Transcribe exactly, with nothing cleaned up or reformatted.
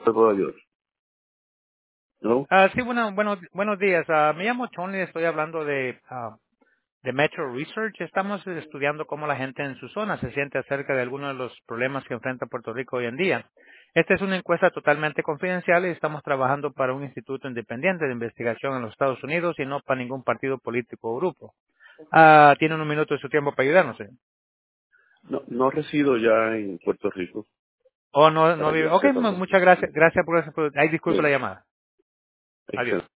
¿Te puedo ayudar? ¿No? Ah, sí, bueno, bueno, buenos días. Ah, me llamo Tony, estoy hablando de, ah, de Metro Research. Estamos estudiando cómo la gente en su zona se siente acerca de algunos de los problemas que enfrenta Puerto Rico hoy en día. Esta es una encuesta totalmente confidencial y estamos trabajando para un instituto independiente de investigación en los Estados Unidos y no para ningún partido político o grupo. Ah, tienen un minuto de su tiempo para ayudarnos. ¿Eh? No, no resido ya en Puerto Rico, O no, no para que vive. Ok, sepa mu- también. muchas gracias. Gracias por eso. Ay, disculpe la Bien, llamada. Adiós. excelente.